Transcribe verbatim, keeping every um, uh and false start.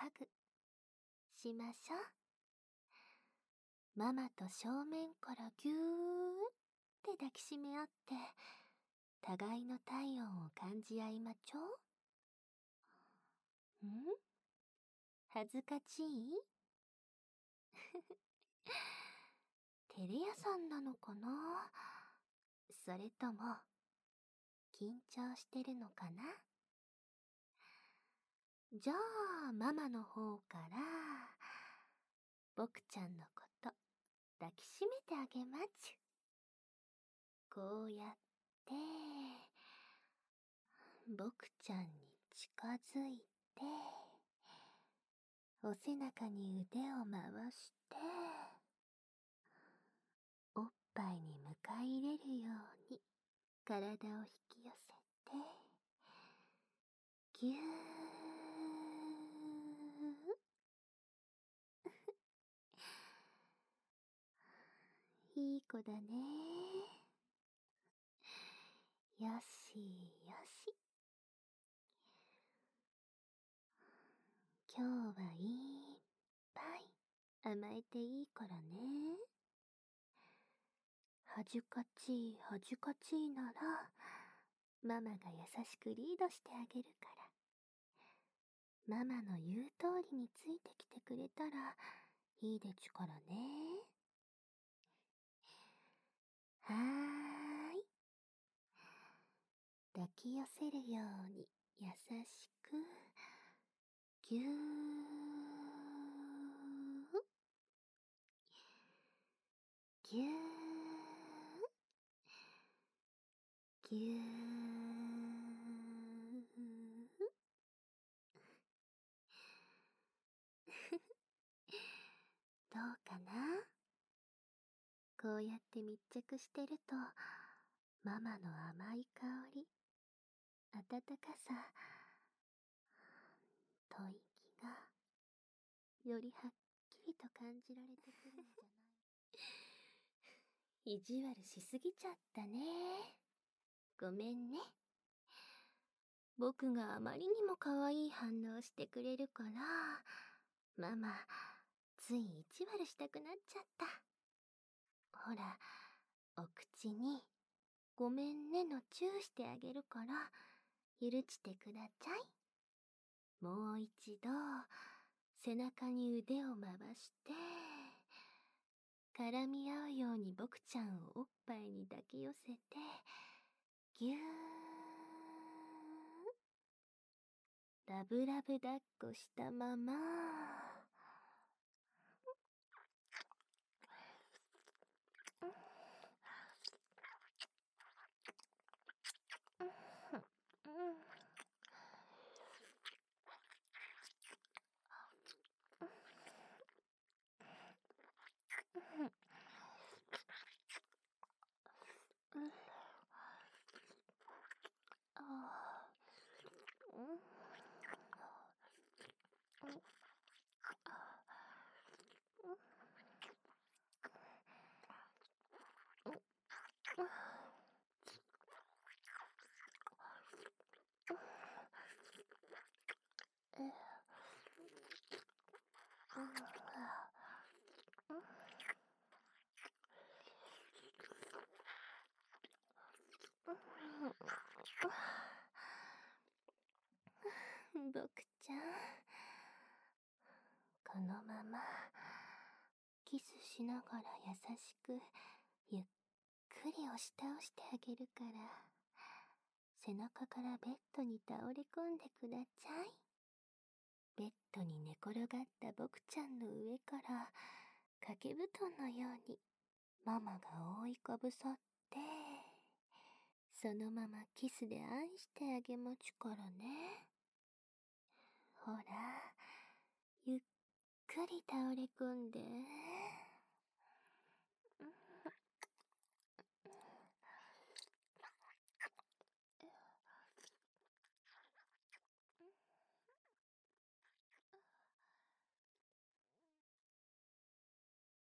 ハグしましょう。ママと正面からぎゅーって抱きしめ合って、互いの体温を感じ合いまちょう。ん？恥ずかしい？照れ屋さんなのかな？それとも、緊張してるのかな？じゃあ、ママの方から、僕ちゃんのこと抱きしめてあげまちゅ。こうやって、僕ちゃんに近づいて、お背中に腕を回して、おっぱいに迎え入れるように体を引き寄せて、ぎゅー。いい子だね。よしよし。今日はいっぱい甘えていいからね。恥ずかしい恥ずかしいなら、ママが優しくリードしてあげるから。ママの言う通りについてきてくれたらいいでちゅからね。はーい。抱き寄せるように優しく、ぎゅー。ぎゅー。ぎゅー。どうかな？こうやって密着してると、ママの甘い香り、温かさ、吐息が、よりはっきりと感じられてくるんじゃない？意地悪しすぎちゃったね。ごめんね。僕があまりにも可愛い反応してくれるから、ママ、つい意地悪したくなっちゃった。ほら、お口に、ごめんねのチューしてあげるから、許してくだちゃい。もう一度、背中に腕を回して、絡み合うように僕ちゃんをおっぱいに抱き寄せて、ぎゅー。ラブラブ抱っこしたまま、僕ちゃん、このままキスしながら優しくゆっくり押し倒してあげるから、背中からベッドに倒れ込んでくだちゃい。ベッドに寝転がった僕ちゃんの上から掛け布団のようにママが覆いかぶさって、そのままキスで愛してあげまちゅからね。ほら、ゆっくり倒れ込んで。